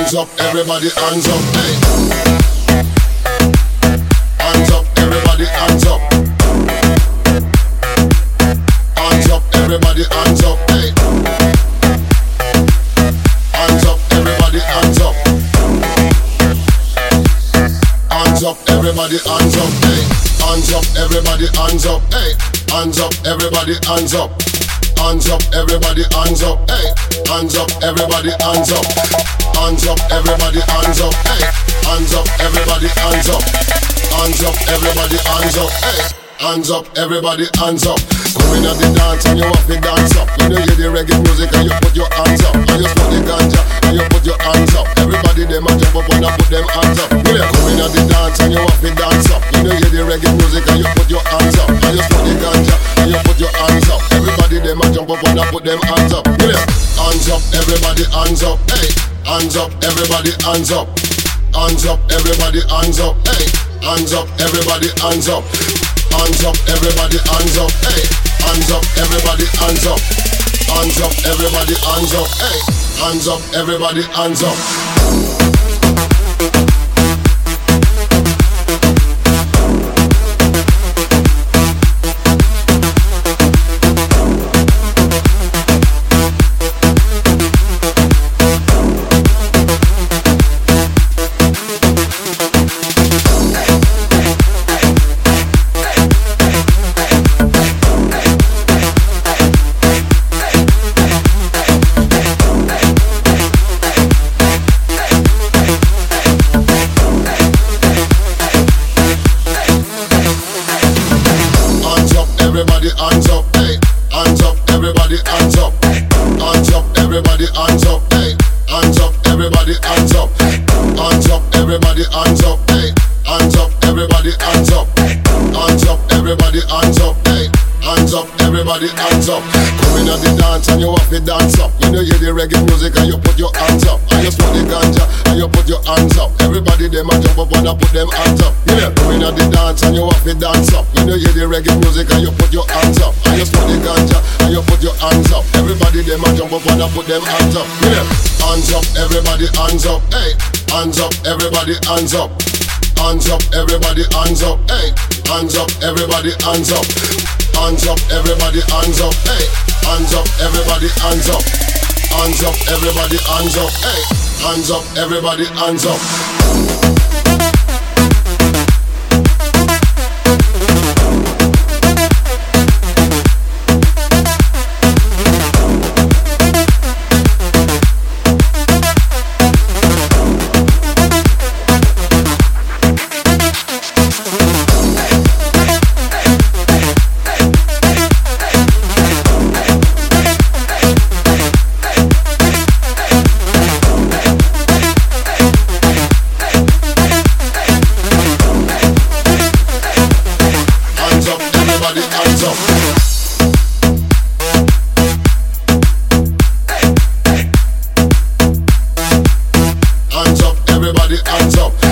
Hands up, everybody, hands up, hey. Hands up, everybody, hands up. Hands up, everybody, hands up, hey. Hands up, everybody, hands up. Hands up, everybody, hands up, hey. Hands up, everybody, hands up, hey. Hands up, everybody, hands up. Hands up, everybody, hands up, hey. Hands up, everybody, hands up. Hands up, everybody, hands up, hey. Hands up, everybody, hands up. Hands up, everybody, hands up, hey. Hands up, everybody, hands up. Come in at the dance and you have to dance up. When you hear the reggae music and you put your hands up. And you smoke the ganja and you put your hands up. Everybody them a jump up and put them hands up. When you come in at the dance and you have to dance up. When you hear the reggae music and you put your hands up. And you smoke the ganja and you put your hands up. Everybody them a jump up and put them hands up. Hands up, everybody, hands up, hey. Hands up, everybody, hands up. Hands up, everybody, hands up, hey. Hands up, everybody, hands up. Hands up, everybody, hands up, hey. Hands up, everybody, hands up. Hands up, everybody, hands up, hey. Hands up, everybody, hands up. Everybody hands up, hey. Hands up, everybody hands up. Hands up, everybody hands up, hey. Hands up, everybody hands up. Hands up, everybody hands up, hey. Hands up, everybody hands up. Hands up, everybody hands up, hey. Hands up, everybody hands up. Come in at the dance and you have to dance up. When you hear the reggae music and you put your hands up. And you smoke the ganja and you put your hands up. Everybody them a jump up and put them hands up. Come in at the dance and you have to dance up. When you hear the reggae music and you put your hands up. And you smoke the ganja and you put your hands up. Everybody them a jump up and put them hands up. Hands up, everybody, hands up, hey. Hands up, everybody, hands up. Hands up, everybody, hands up, hey. Hands up, everybody, hands up. Hands up, everybody, hands up, hey. Hands up, everybody, hands up. Hands up, everybody, hands up, hey. Hands up, everybody, hands up. Hands up, everybody, hands up.